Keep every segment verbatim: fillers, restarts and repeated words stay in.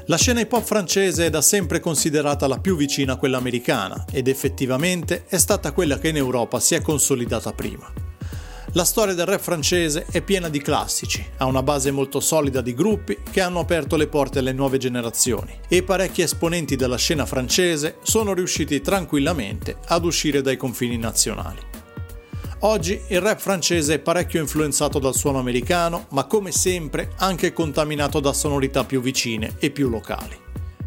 La scena hip hop francese è da sempre considerata la più vicina a quella americana ed effettivamente è stata quella che in Europa si è consolidata prima. La storia del rap francese è piena di classici, ha una base molto solida di gruppi che hanno aperto le porte alle nuove generazioni e parecchi esponenti della scena francese sono riusciti tranquillamente ad uscire dai confini nazionali. Oggi il rap francese è parecchio influenzato dal suono americano, ma come sempre anche contaminato da sonorità più vicine e più locali.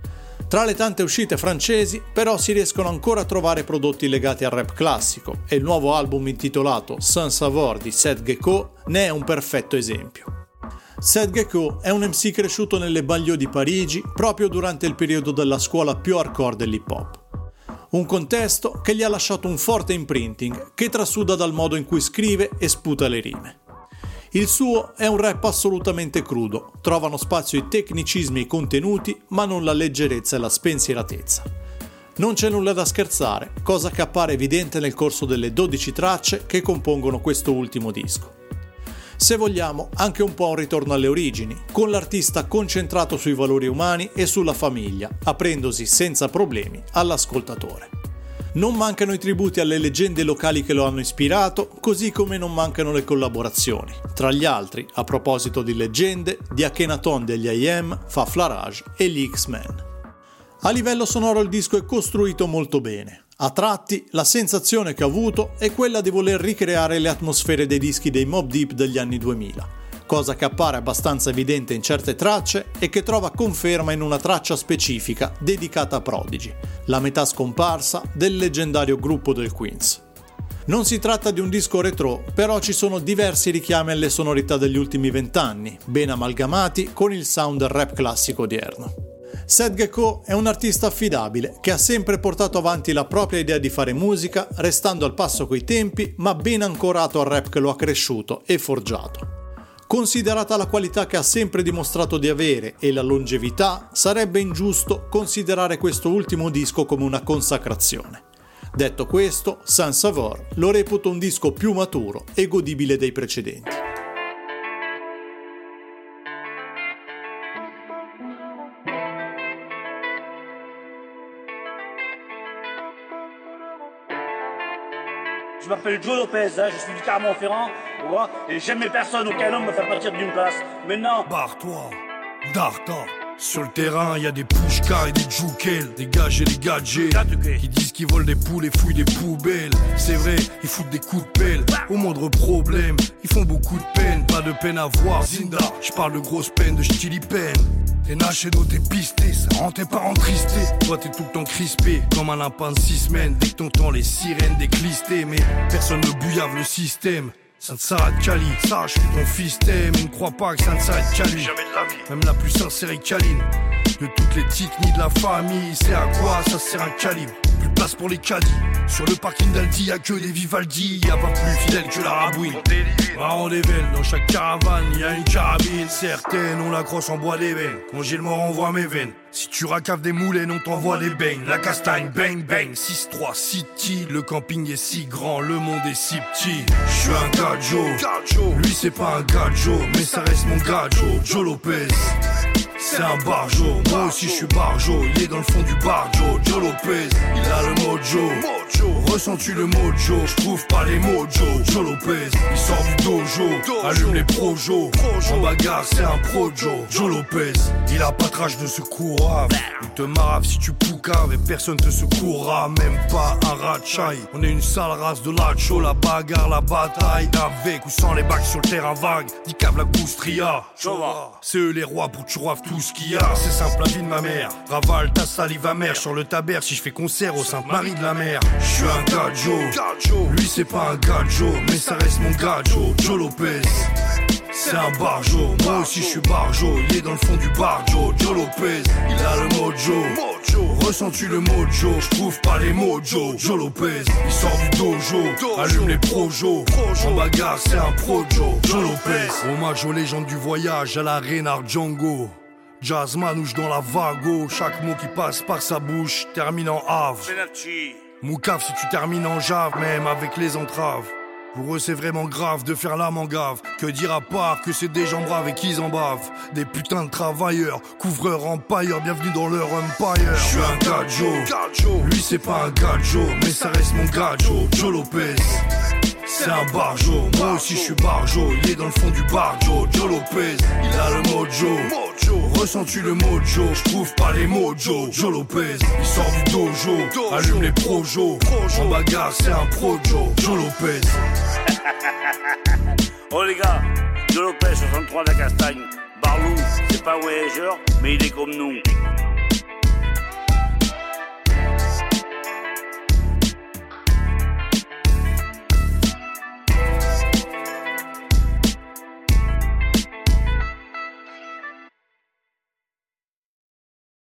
Tra le tante uscite francesi, però, si riescono ancora a trovare prodotti legati al rap classico e il nuovo album intitolato Sans Savoir di Seth Gecko ne è un perfetto esempio. Seth Gecko è un M C cresciuto nelle banlieue di Parigi proprio durante il periodo della scuola più hardcore dell'hip hop. Un contesto che gli ha lasciato un forte imprinting che trasuda dal modo in cui scrive e sputa le rime. Il suo è un rap assolutamente crudo, trovano spazio i tecnicismi e i contenuti, ma non la leggerezza e la spensieratezza. Non c'è nulla da scherzare, cosa che appare evidente nel corso delle dodici tracce che compongono questo ultimo disco. Se vogliamo, anche un po' un ritorno alle origini, con l'artista concentrato sui valori umani e sulla famiglia, aprendosi senza problemi all'ascoltatore. Non mancano i tributi alle leggende locali che lo hanno ispirato, così come non mancano le collaborazioni. Tra gli altri, a proposito di leggende, di Akhenaton degli I A M, Faflarage e gli X-Men. A livello sonoro il disco è costruito molto bene. A tratti, la sensazione che ho avuto è quella di voler ricreare le atmosfere dei dischi dei Mobb Deep degli anni duemila, cosa che appare abbastanza evidente in certe tracce e che trova conferma in una traccia specifica dedicata a Prodigy, la metà scomparsa del leggendario gruppo del Queens. Non si tratta di un disco retro, però ci sono diversi richiami alle sonorità degli ultimi vent'anni, ben amalgamati con il sound del rap classico odierno. Seth Gecko è un artista affidabile che ha sempre portato avanti la propria idea di fare musica, restando al passo coi tempi, ma ben ancorato al rap che lo ha cresciuto e forgiato. Considerata la qualità che ha sempre dimostrato di avere e la longevità, sarebbe ingiusto considerare questo ultimo disco come una consacrazione. Detto questo, Sans Savoir lo reputo un disco più maturo e godibile dei precedenti. Je m'appelle Joe Lopez, hein, je suis du Clermont-Ferrand, tu vois, et jamais personne, aucun homme me fait partir d'une place. Maintenant, barre-toi, Darta. Sur le terrain, y a des pushkas et des djoukels, des gages et des gadgets qui disent qu'ils volent des poules et fouillent des poubelles. C'est vrai, ils foutent des coups de pelle au moindre problème. Ils font beaucoup de peine, pas de peine à voir. Zinda, je parle de grosses peines, de stili peine. T'es naché d'eau, t'es pisté, ça rend tes parents tristés. Toi t'es tout le temps crispé, comme un lapin de six semaines. Dès que t'entends les sirènes déclistées, mais personne ne bouillave le système. Ça ne s'arrête qu'à lui, sache que ton fils t'aime. Ne crois pas que ça ne s'arrête qu'à lui. Jamais de la vie. Même la plus sincère et câline de toutes les techniques de la famille, c'est à quoi ça sert un calibre. Plus de place pour les caddies. Sur le parking d'Aldi, y'a que des Vivaldi. Y'a pas plus fidèle que la rabouine. Ah, on dévèle, dans chaque caravane, y'a une carabine. Certaines, on la crosse en bois d'ébenne. Quand j'ai le mort, envoie mes veines. Si tu racaves des moulins, on t'envoie des beignes. La castagne, bang bang, six trois City. Le camping est si grand, le monde est si petit. J'suis un gars Joe, lui c'est pas un gars Joe, mais ça reste mon gars Joe, Joe Lopez. C'est un barjo, moi aussi je suis barjo. Il est dans le fond du barjo, Joe Lopez. Il a le mojo, ressens-tu le mojo? Je trouve pas les mojo, Joe Lopez. Il sort du dojo, allume les projos. En bagarre c'est un projo, Joe Lopez. Il a pas de rage de secourave. Il te marave si tu poucaves et personne te secourra. Même pas un ratchai. On est une sale race de lacho, la bagarre, la bataille. Avec ou sans les bacs sur le terrain vague. Dicave la goustria. C'est eux les rois pour tu roives tout ce qu'il y a. C'est simple la vie de ma mère. Ravale ta salive amère sur le taber si je fais concert au Sainte-Marie de la Mer. Je suis un gars Joe, lui c'est pas un gars Joe, mais ça reste mon gars Joe, Joe Lopez. C'est un barjo, moi aussi je suis barjo. Il est dans le fond du barjo, Joe Lopez. Il a le mojo, ressens-tu le mojo? Je trouve pas les mojo, Joe Lopez. Il sort du dojo, allume les projos. En bagarre c'est un projo, Joe Lopez. Hommage aux légendes du voyage, à la Reynard Django. Jazz manouche dans la vago. Chaque mot qui passe par sa bouche termine en ave. Moukaf si tu termines en jave, même avec les entraves. Pour eux c'est vraiment grave de faire l'âme en gave. Que dire à part que c'est des gens braves et qu'ils en bavent. Des putains de travailleurs, couvreurs, empailleurs, bienvenue dans leur empire. Je suis un gajo, lui c'est pas un gajo, mais ça reste mon gajo, Joe Lopez. C'est un barjo, moi aussi je suis barjo. Il est dans le fond du barjo, Joe Lopez. Il a le mojo, ressens-tu le mojo? Je trouve pas les mojos, Joe Lopez. Il sort du dojo, allume les projos. En bagarre c'est un projo, Joe Lopez. Oh les gars, Joe Lopez soixante-trois de la Castagne. Barlou, c'est pas un voyageur, mais il est comme nous.